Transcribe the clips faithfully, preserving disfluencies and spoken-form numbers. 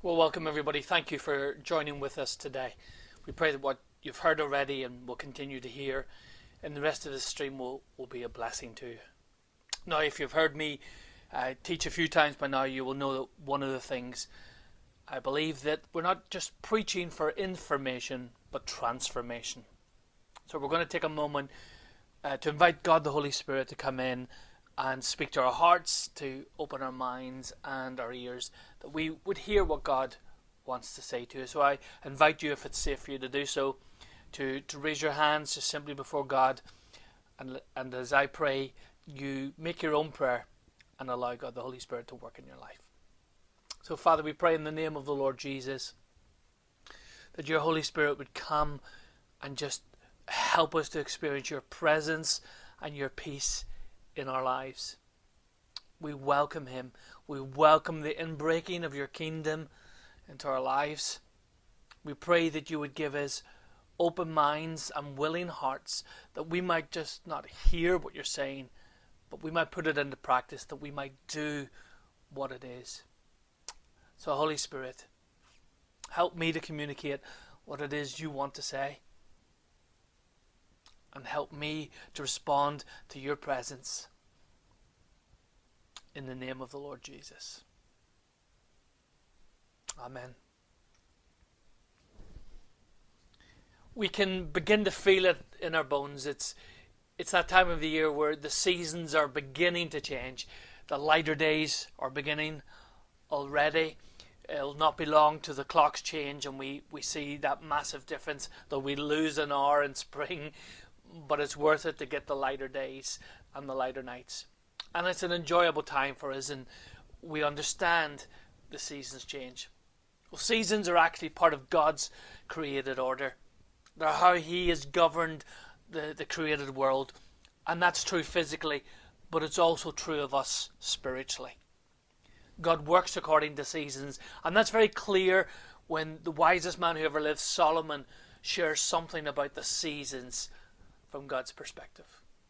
Well, welcome everybody. Thank you for joining with us today. We pray that what you've heard already and will continue to hear in the rest of the stream will, will be a blessing to you. Now, if you've heard me uh, teach a few times by now, you will know that one of the things I believe that we're not just preaching for information, but transformation. So we're going to take a moment uh, to invite God the Holy Spirit to come in and speak to our hearts, to open our minds and our ears, that we would hear what God wants to say to us. So I invite you, if it's safe for you to do so, to, to raise your hands just simply before God, and, and as I pray, you make your own prayer and allow God the Holy Spirit to work in your life. So Father, we pray in the name of the Lord Jesus that your Holy Spirit would come and just help us to experience your presence and your peace in our lives. We welcome him. We welcome the inbreaking of your kingdom into our lives. We pray that you would give us open minds and willing hearts, that we might just not hear what you're saying, but we might put it into practice, that we might do what it is. So Holy Spirit, help me to communicate what it is you want to say, and help me to respond to your presence. In the name of the Lord Jesus. Amen. We can begin to feel it in our bones. It's, it's that time of the year where the seasons are beginning to change. The lighter days are beginning already. It'll not be long till the clocks change and we, we see that massive difference, though we lose an hour in spring. But it's worth it to get the lighter days and the lighter nights. And it's an enjoyable time for us, and we understand the seasons change. Well, seasons are actually part of God's created order. They're how he has governed the, the created world. And that's true physically, but it's also true of us spiritually. God works according to seasons, and that's very clear when the wisest man who ever lived, Solomon, shares something about the seasons from God's perspective.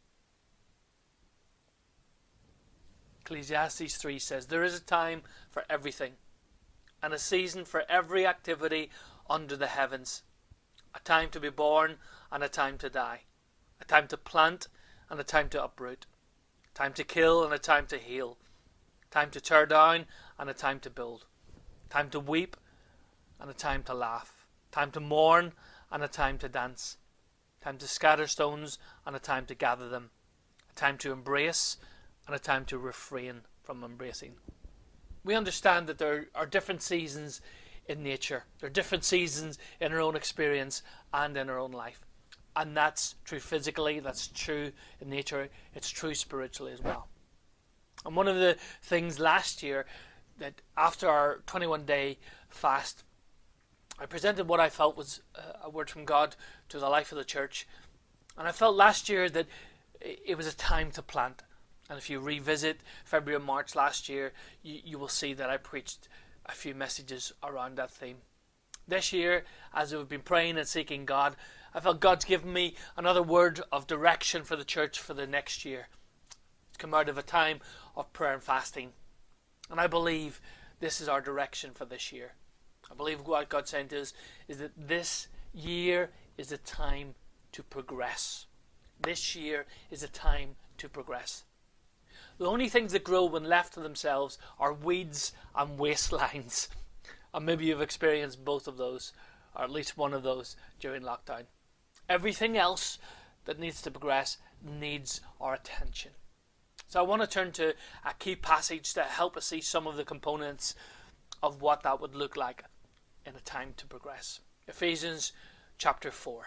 Ecclesiastes three says, "There is a time for everything, and a season for every activity under the heavens. A time to be born and a time to die. A time to plant and a time to uproot. A time to kill and a time to heal. A time to tear down and a time to build. A time to weep and a time to laugh. A time to mourn and a time to dance. A time to scatter stones and a time to gather them. A time to embrace and a time to refrain from embracing." We understand that there are different seasons in nature. There are different seasons in our own experience and in our own life. And that's true physically, that's true in nature, it's true spiritually as well. And one of the things last year, that after our twenty-one day fast, I presented what I felt was a word from God to the life of the church. And I felt last year that it was a time to plant. And if you revisit February and March last year, you, you will see that I preached a few messages around that theme. This year, as we've been praying and seeking God, I felt God's given me another word of direction for the church for the next year. It's come out of a time of prayer and fasting. And I believe this is our direction for this year. I believe what God's saying to us is that this year is a time to progress. This year is a time to progress. The only things that grow when left to themselves are weeds and wastelands. And maybe you've experienced both of those, or at least one of those during lockdown. Everything else that needs to progress needs our attention. So I want to turn to a key passage to help us see some of the components of what that would look like in a time to progress. Ephesians chapter four.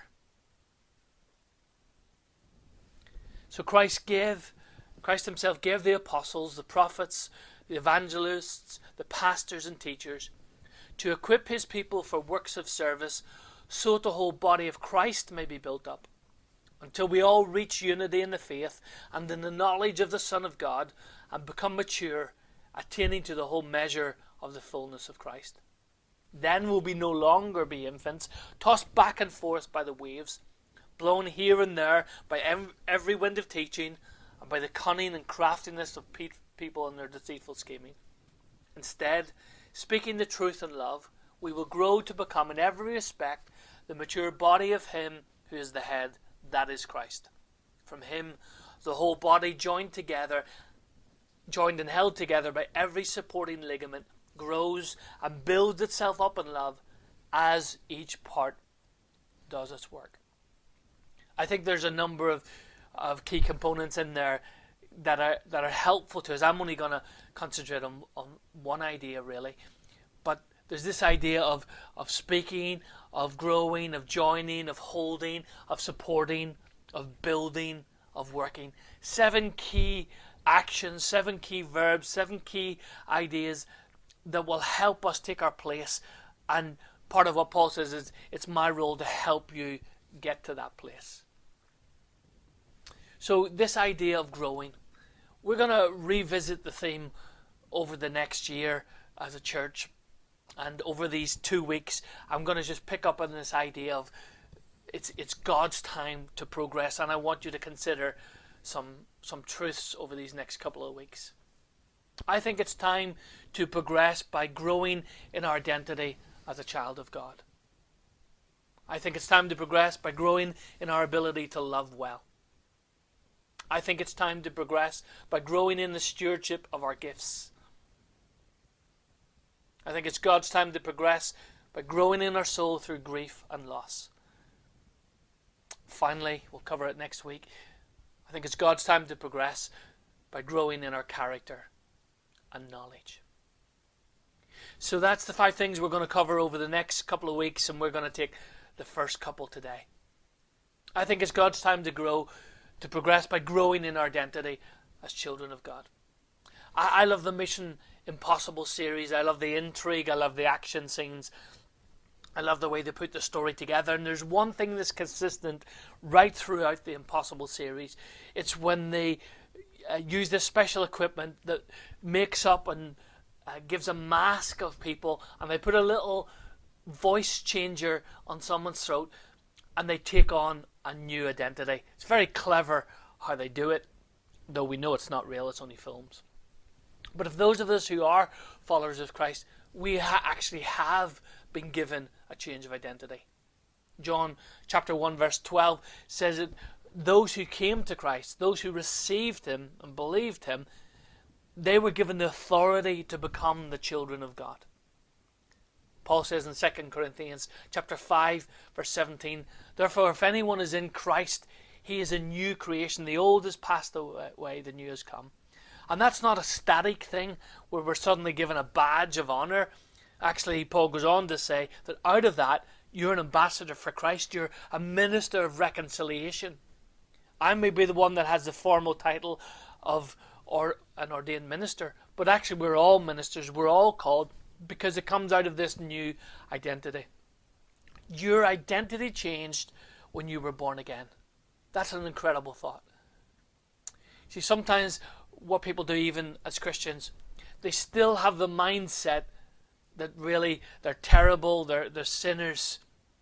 So Christ gave Christ himself gave the apostles, the prophets, the evangelists, the pastors and teachers to equip his people for works of service, so that the whole body of Christ may be built up, until we all reach unity in the faith and in the knowledge of the Son of God, and become mature, attaining to the whole measure of the fullness of Christ. Then will we no longer be infants, tossed back and forth by the waves, blown here and there by every wind of teaching, and by the cunning and craftiness of pe- people and their deceitful scheming. Instead, speaking the truth in love, we will grow to become in every respect the mature body of Him who is the head, that is Christ. From Him, the whole body joined together, joined and held together by every supporting ligament, grows and builds itself up in love as each part does its work. I think there's a number of, of key components in there that are that are helpful to us. I'm only going to concentrate on, on one idea really, but there's this idea of, of speaking, of growing, of joining, of holding, of supporting, of building, of working. Seven key actions, seven key verbs, seven key ideas that will help us take our place. And part of what Paul says is, it's my role to help you get to that place. So this idea of growing, we're going to revisit the theme over the next year as a church. And over these two weeks, I'm going to just pick up on this idea of it's it's God's time to progress. And I want you to consider some some truths over these next couple of weeks. I think it's time to progress by growing in our identity as a child of God. I think it's time to progress by growing in our ability to love well. I think it's time to progress by growing in the stewardship of our gifts. I think it's God's time to progress by growing in our soul through grief and loss. Finally, we'll cover it next week, I think it's God's time to progress by growing in our character and knowledge. So that's the five things we're going to cover over the next couple of weeks, and we're going to take the first couple today. I think it's God's time to grow, to progress by growing in our identity as children of God. I, I love the Mission Impossible series. I love the intrigue. I love the action scenes. I love the way they put the story together. And there's one thing that's consistent right throughout the Impossible series. It's when they uh, use this special equipment that makes up and uh, gives a mask of people, and they put a little voice changer on someone's throat, and they take on a new identity. It's very clever how they do it, though we know it's not real, it's only films. But if those of us who are followers of Christ, we ha- actually have been given a change of identity. John chapter one verse twelve says that those who came to Christ, those who received Him and believed Him, they were given the authority to become the children of God. Paul says in Second Corinthians chapter five verse seventeen, therefore if anyone is in Christ, he is a new creation. The old has passed away, the new has come. And that's not a static thing where we're suddenly given a badge of honor. Actually, Paul goes on to say that out of that, you're an ambassador for Christ. You're a minister of reconciliation. I may be the one that has the formal title of or an ordained minister, but actually we're all ministers. We're all called because it comes out of this new identity. Your identity changed when you were born again. That's an incredible thought. See, sometimes what people do, even as Christians, they still have the mindset that really they're terrible, they're, they're sinners.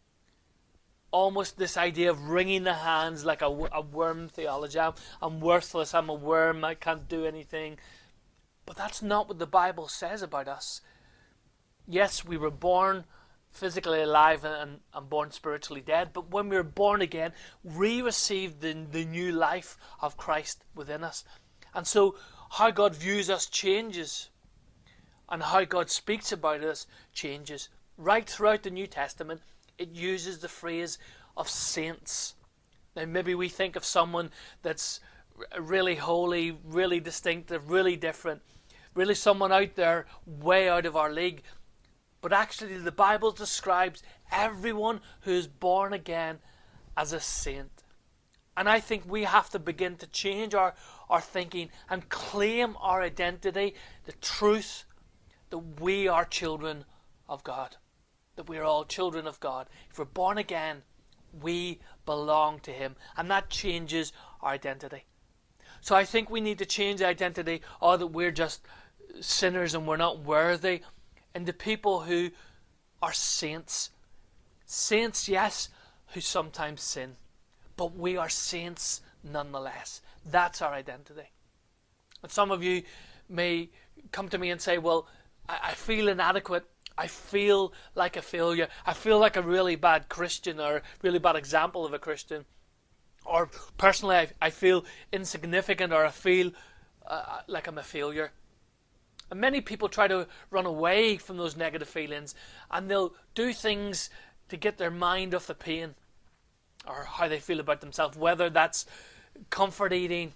Almost this idea of wringing the hands like a, a worm theology. I'm, I'm worthless, I'm a worm, I can't do anything. But that's not what the Bible says about us. Yes, we were born physically alive and, and born spiritually dead, but when we were born again, we received the, the new life of Christ within us. And so how God views us changes, and how God speaks about us changes. Right throughout the New Testament, it uses the phrase of saints. Now maybe we think of someone that's really holy, really distinctive, really different, really someone out there way out of our league. But actually the Bible describes everyone who is born again as a saint. And I think we have to begin to change our, our thinking and claim our identity, the truth that we are children of God. That we are all children of God. If we're born again, we belong to Him. And that changes our identity. So I think we need to change the identity, or that we're just sinners and we're not worthy, into people who are saints. Saints, yes, who sometimes sin. But we are saints nonetheless. That's our identity. And some of you may come to me and say, well, I, I feel inadequate. I feel like a failure. I feel like a really bad Christian or a really bad example of a Christian. Or personally, I, I feel insignificant, or I feel uh, like I'm a failure. And many people try to run away from those negative feelings, and they'll do things to get their mind off the pain or how they feel about themselves, whether that's comfort eating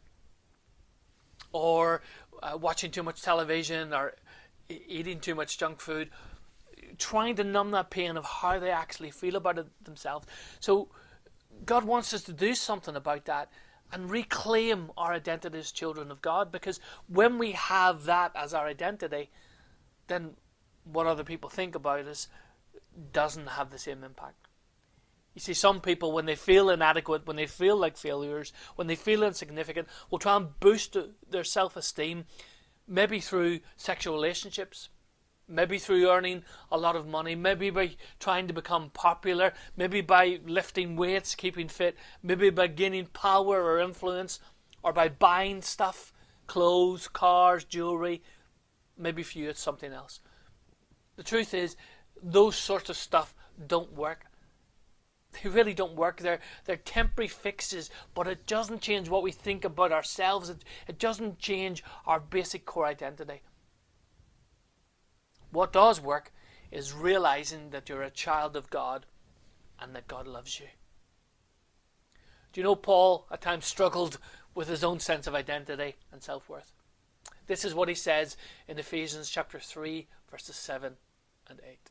or uh, watching too much television or e- eating too much junk food, trying to numb that pain of how they actually feel about it themselves. So God wants us to do something about that and reclaim our identity as children of God, because when we have that as our identity, then what other people think about us doesn't have the same impact. You see, some people, when they feel inadequate, when they feel like failures, when they feel insignificant, will try and boost their self-esteem, maybe through sexual relationships, maybe through earning a lot of money, maybe by trying to become popular, maybe by lifting weights, keeping fit, maybe by gaining power or influence, or by buying stuff, clothes, cars, jewelry. Maybe for you it's something else. The truth is, those sorts of stuff don't work. They really don't work. They're, they're temporary fixes, but it doesn't change what we think about ourselves. It, it doesn't change our basic core identity. What does work is realizing that you're a child of God and that God loves you. Do you know Paul at times struggled with his own sense of identity and self-worth? This is what he says in Ephesians chapter three, verses seven and eight.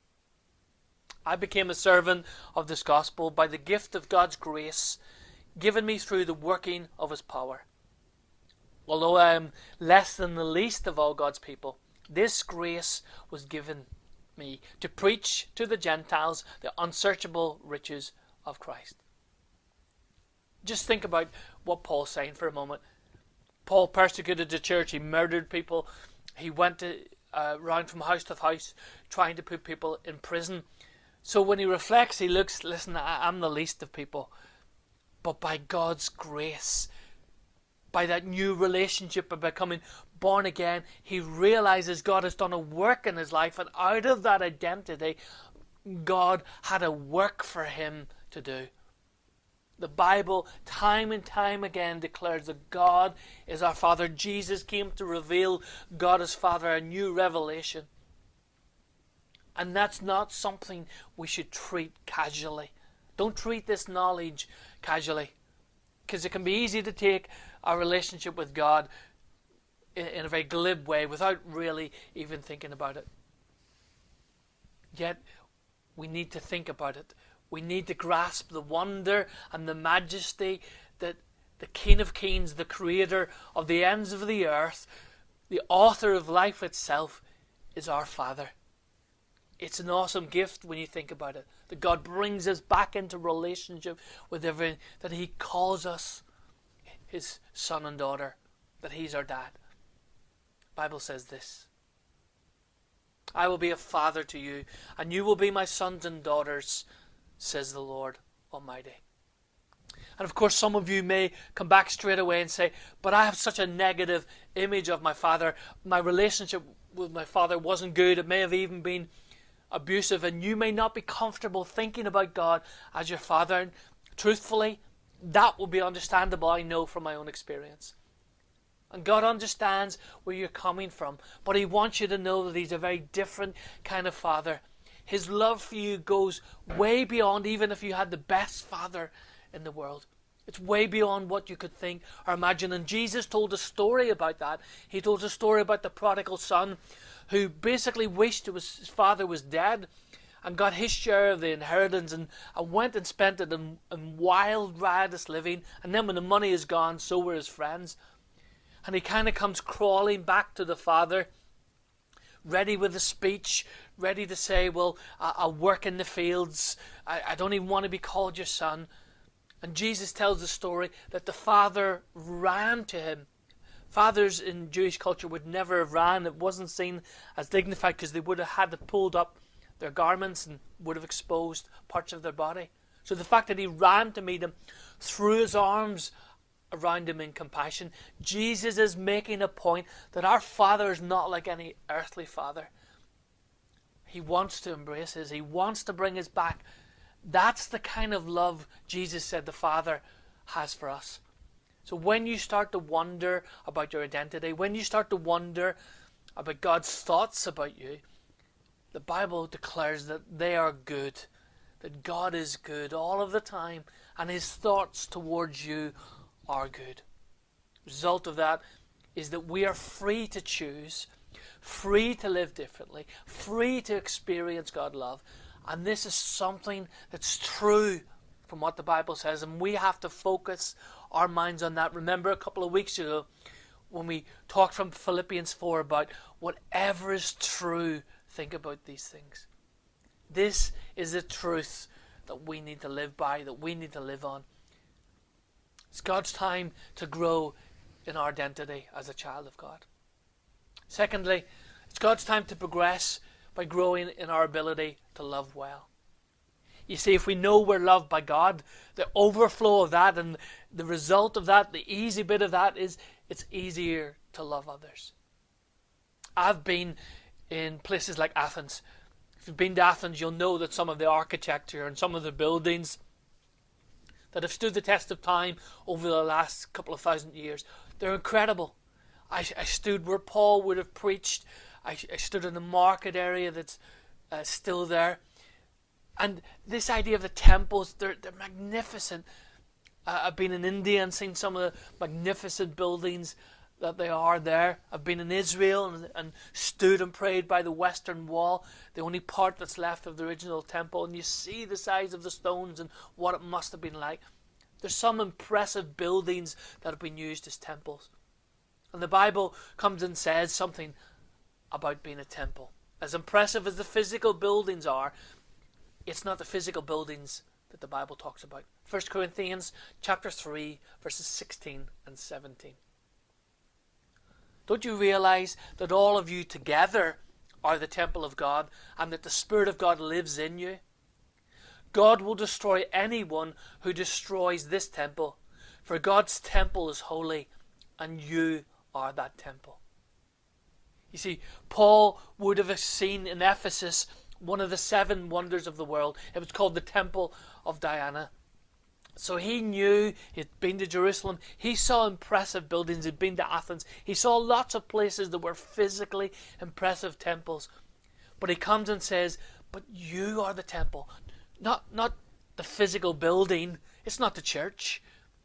I became a servant of this gospel by the gift of God's grace given me through the working of his power. Although I am less than the least of all God's people, this grace was given me to preach to the Gentiles the unsearchable riches of Christ. Just think about what Paul's saying for a moment. Paul persecuted the church. He murdered people. He went to, uh, around from house to house trying to put people in prison. So when he reflects, he looks, listen, I, I'm the least of people. But by God's grace, by that new relationship of becoming born again, he realizes God has done a work in his life, and out of that identity, God had a work for him to do. The Bible, time and time again, declares that God is our Father. Jesus came to reveal God as Father, a new revelation. And that's not something we should treat casually. Don't treat this knowledge casually, because it can be easy to take our relationship with God in a very glib way without really even thinking about it. Yet we need to think about it. We need to grasp the wonder and the majesty that the King of Kings, the creator of the ends of the earth, the author of life itself, is our Father. It's an awesome gift when you think about it, that God brings us back into relationship with everything, that he calls us his son and daughter, that he's our dad. The Bible says this: I will be a father to you, and you will be my sons and daughters, says the Lord Almighty. And of course, some of you may come back straight away and say, but I have such a negative image of my father. My relationship with my father wasn't good. It may have even been abusive, and you may not be comfortable thinking about God as your father. And truthfully, that will be understandable, I know from my own experience. And God understands where you're coming from, but he wants you to know that he's a very different kind of father. His love for you goes way beyond even if you had the best father in the world. It's way beyond what you could think or imagine. And Jesus told a story about that. He told a story about the prodigal son who basically wished his father was dead and got his share of the inheritance and, and went and spent it in, in wild, riotous living. And then when the money is gone, so were his friends. And he kind of comes crawling back to the father, ready with a speech, ready to say, well, I, I'll work in the fields. I, I don't even want to be called your son. And Jesus tells the story that the father ran to him. Fathers in Jewish culture would never have ran. It wasn't seen as dignified because they would have had to pulled up their garments and would have exposed parts of their body. So the fact that he ran to meet him, threw his arms around him in compassion. Jesus is making a point that our Father is not like any earthly father. He wants to embrace us. He wants to bring us back. That's the kind of love Jesus said the Father has for us. So when you start to wonder about your identity, when you start to wonder about God's thoughts about you, the Bible declares that they are good, that God is good all of the time, and his thoughts towards you are good. The result of that is that we are free to choose, free to live differently, free to experience God's love. And this is something that's true from what the Bible says, and we have to focus our minds on that. Remember a couple of weeks ago when we talked from Philippians four about whatever is true, think about these things. This is the truth that we need to live by, that we need to live on. It's God's time to grow in our identity as a child of God. Secondly, it's God's time to progress by growing in our ability to love well. You see, if we know we're loved by God, the overflow of that and the result of that, the easy bit of that is it's easier to love others. I've been in places like Athens. If you've been to Athens, you'll know that some of the architecture and some of the buildings that have stood the test of time over the last couple of thousand years, they're incredible. I, I stood where Paul would have preached. I, I stood in the market area that's uh, still there. And this idea of the temples, they're, they're magnificent. Uh, I've been in India and seen some of the magnificent buildings that they are there. I've been in Israel and, and stood and prayed by the Western Wall, the only part that's left of the original temple. And you see the size of the stones and what it must have been like. There's some impressive buildings that have been used as temples. And the Bible comes and says something about being a temple. As impressive as the physical buildings are, it's not the physical buildings that the Bible talks about. First Corinthians chapter three, verses sixteen and seventeen. Don't you realize that all of you together are the temple of God and that the Spirit of God lives in you? God will destroy anyone who destroys this temple, for God's temple is holy and you are that temple. You see, Paul would have seen in Ephesus one of the seven wonders of the world. It was called the Temple of Diana. So he knew, he'd been to Jerusalem, he saw impressive buildings, he'd been to Athens, he saw lots of places that were physically impressive temples. But he comes and says, but you are the temple. Not, not the physical building, it's not the church.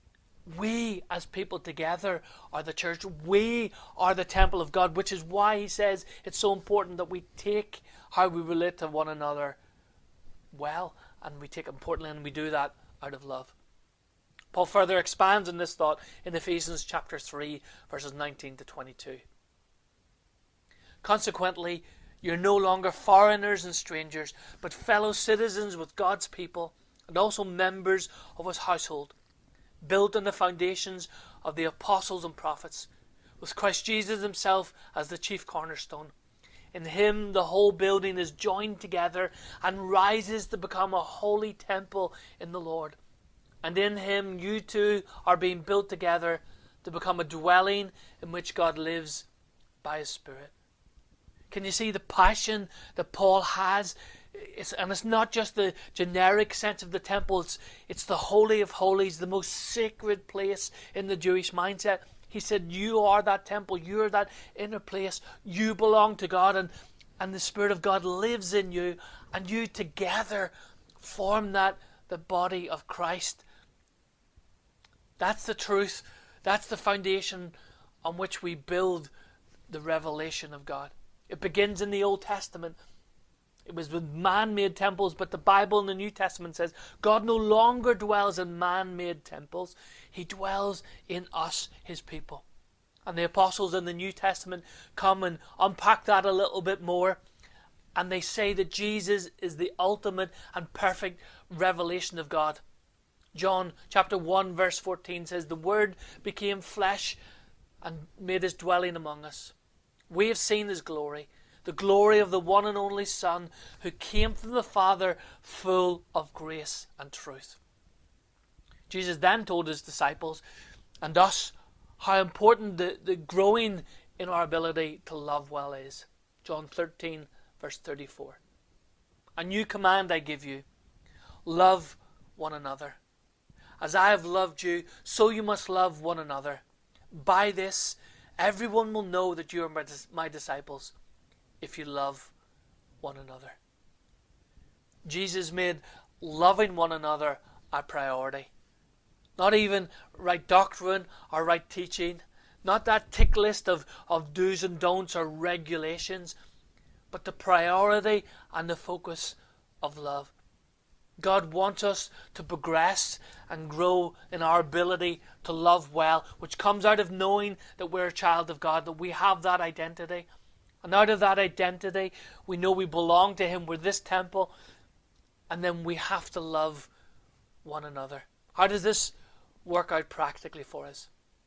We as people together are the church. We are the temple of God, which is why he says it's so important that we take how we relate to one another well, and we take it importantly, and we do that out of love. Paul further expands on this thought in Ephesians chapter three, verses nineteen to twenty-two. Consequently, you're no longer foreigners and strangers, but fellow citizens with God's people, and also members of his household, built on the foundations of the apostles and prophets, with Christ Jesus himself as the chief cornerstone. In him the whole building is joined together and rises to become a holy temple in the Lord. And in him you too are being built together to become a dwelling in which God lives by his Spirit. Can you see the passion that Paul has? It's, and it's not just the generic sense of the temple. It's, it's the Holy of Holies, the most sacred place in the Jewish mindset. He said, you are that temple. You are that inner place. You belong to God, and, and the Spirit of God lives in you. And you together form that, the body of Christ. That's the truth. That's the foundation on which we build the revelation of God. It begins in the Old Testament. It was with man-made temples, but the Bible in the New Testament says God no longer dwells in man-made temples. He dwells in us, his people. And the apostles in the New Testament come and unpack that a little bit more. And they say that Jesus is the ultimate and perfect revelation of God. John chapter one verse fourteen says, the Word became flesh and made his dwelling among us. We have seen his glory, the glory of the one and only Son who came from the Father, full of grace and truth. Jesus then told his disciples, And thus, how important the, the growing in our ability to love well is. John thirteen, verse thirty-four. A new command I give you, love one another. As I have loved you, so you must love one another. By this, everyone will know that you are my disciples, if you love one another. Jesus made loving one another a priority. Not even right doctrine or right teaching, not that tick list of, of do's and don'ts or regulations, but the priority and the focus of love. God wants us to progress and grow in our ability to love well, which comes out of knowing that we're a child of God, that we have that identity. And out of that identity, we know we belong to Him. We're this temple. And then we have to love one another. How does this work out practically for us?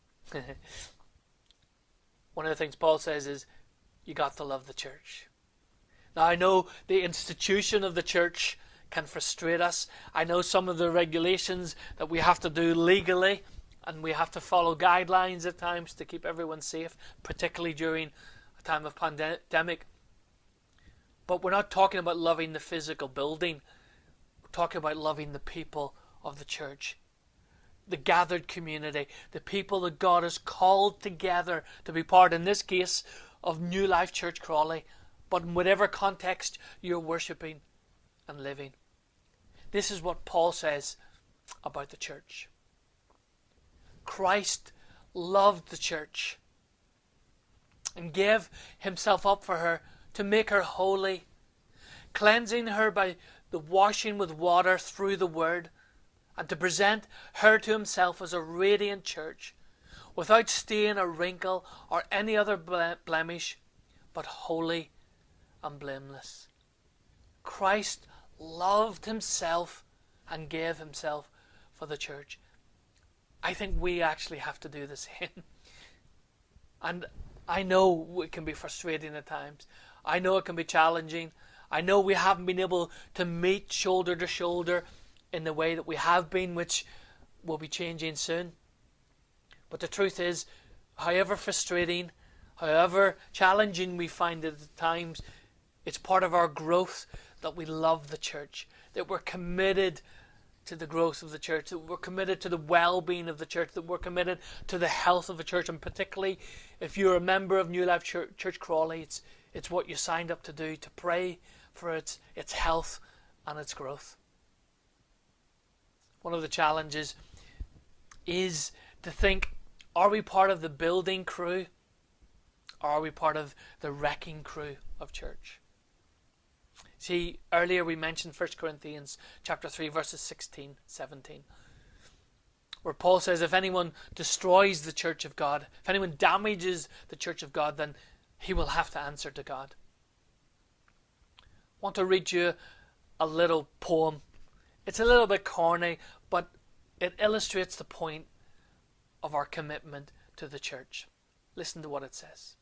One of the things Paul says is, you got to love the church. Now, I know the institution of the church can frustrate us. I know some of the regulations that we have to do legally, and we have to follow guidelines at times to keep everyone safe, particularly during a time of pandemic. But we're not talking about loving the physical building. We're talking about loving the people of the church, the gathered community, the people that God has called together to be part, in this case, of New Life Church Crawley, but in whatever context you're worshipping and living. This is what Paul says about the church. Christ loved the church and gave himself up for her to make her holy, cleansing her by the washing with water through the word, and to present her to himself as a radiant church, without stain or wrinkle or any other blemish, but holy and blameless. Christ loved himself and gave himself for the church. I think we actually have to do the same. And I know it can be frustrating at times. I know it can be challenging. I know we haven't been able to meet shoulder to shoulder in the way that we have been, which will be changing soon. But the truth is, however frustrating, however challenging we find it at times, it's part of our growth that we love the church, that we're committed to the growth of the church, that we're committed to the well-being of the church, that we're committed to the health of the church. And particularly if you're a member of New Life Church, Church Crawley, it's, it's what you signed up to do, to pray for its, its health and its growth. One of the challenges is to think, are we part of the building crew, or are we part of the wrecking crew of church? See, earlier we mentioned First Corinthians chapter three, verses sixteen, seventeen, where Paul says, if anyone destroys the church of God, if anyone damages the church of God, then he will have to answer to God. I want to read you a little poem. It's a little bit corny, but it illustrates the point of our commitment to the church. Listen to what it says.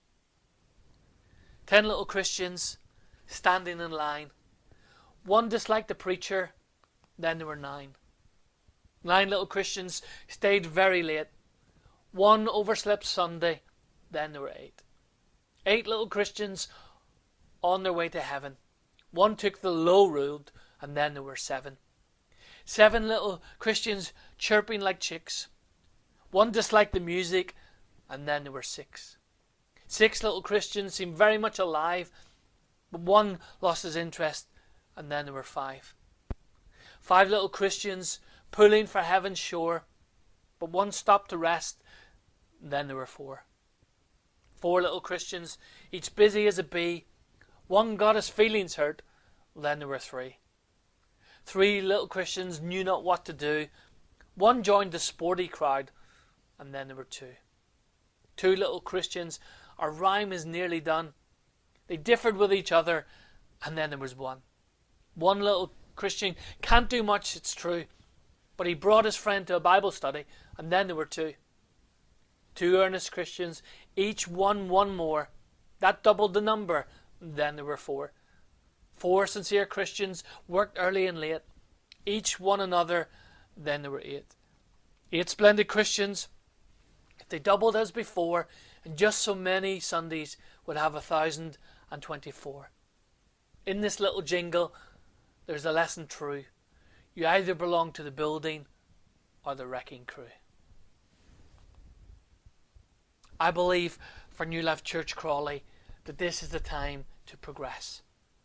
Ten little Christians standing in line. One disliked the preacher, then there were nine. Nine little Christians stayed very late. One overslept Sunday, then there were eight. Eight little Christians on their way to heaven. One took the low road, and then there were seven. Seven little Christians chirping like chicks. One disliked the music, and then there were six. Six little Christians seemed very much alive, but one lost his interest, and then there were five. Five little Christians pulling for heaven's shore, but one stopped to rest, and then there were four. Four little Christians, each busy as a bee. One got his feelings hurt, then there were three. Three little Christians knew not what to do. One joined the sporty crowd, and then there were two. Two little Christians, our rhyme is nearly done. They differed with each other, and then there was one. One little Christian can't do much, it's true, but he brought his friend to a Bible study, and then there were two. Two earnest Christians, each one one more. That doubled the number, and then there were four. Four sincere Christians worked early and late, each one another, then there were eight. Eight splendid Christians If they doubled as before, and just so many Sundays would have a thousand and twenty-four. In this little jingle, there's a lesson true. You either belong to the building or the wrecking crew. I believe for New Life Church Crawley that this is the time to progress.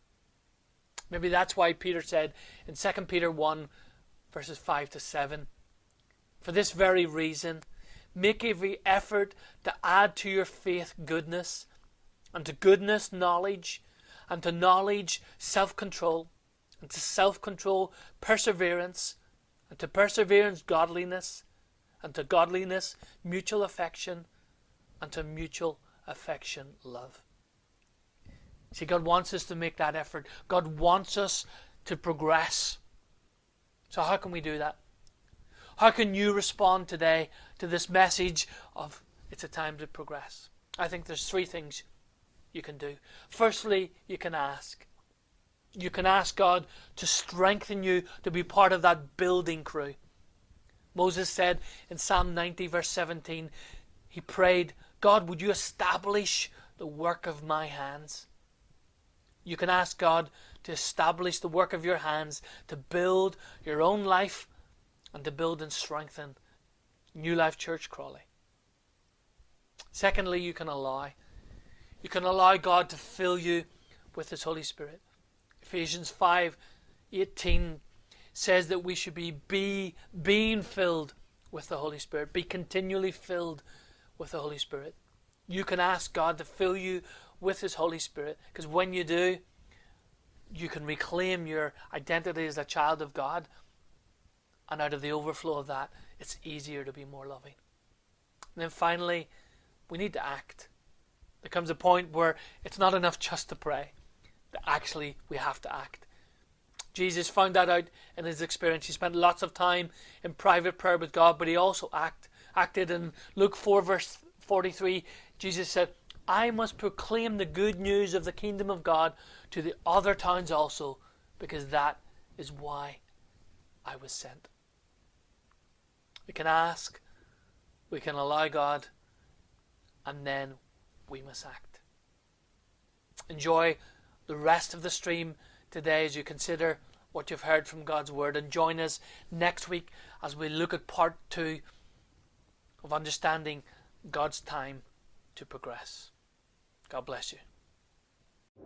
Maybe that's why Peter said in Second Peter one, verses five to seven, for this very reason, make every effort to add to your faith goodness, and to goodness knowledge, and to knowledge self-control, and to self-control perseverance, and to perseverance godliness, and to godliness mutual affection, and to mutual affection love. See, God wants us to make that effort. God wants us to progress. So how can we do that? How can you respond today to this message of it's a time to progress? I think there's three things you can do. Firstly, you can ask. You can ask God to strengthen you to be part of that building crew. Moses said in Psalm ninety verse seventeen, he prayed, God, would you establish the work of my hands? You can ask God to establish the work of your hands, to build your own life and to build and strengthen New Life Church Crawley. Secondly, you can allow. You can allow God to fill you with His Holy Spirit. Ephesians five eighteen says that we should be, be being filled with the Holy Spirit. Be continually filled with the Holy Spirit. You can ask God to fill you with His Holy Spirit, because when you do, you can reclaim your identity as a child of God, and out of the overflow of that, it's easier to be more loving. And then finally, we need to act. There comes a point where it's not enough just to pray, that actually we have to act. Jesus found that out in His experience. He spent lots of time in private prayer with God, but He also act, acted in Luke four verse forty-three. Jesus said, I must proclaim the good news of the kingdom of God to the other towns also, because that is why I was sent. We can ask, we can allow God, and then we must act. Enjoy the rest of the stream today as you consider what you've heard from God's Word, and join us next week as we look at part two of understanding God's time to progress. God bless you.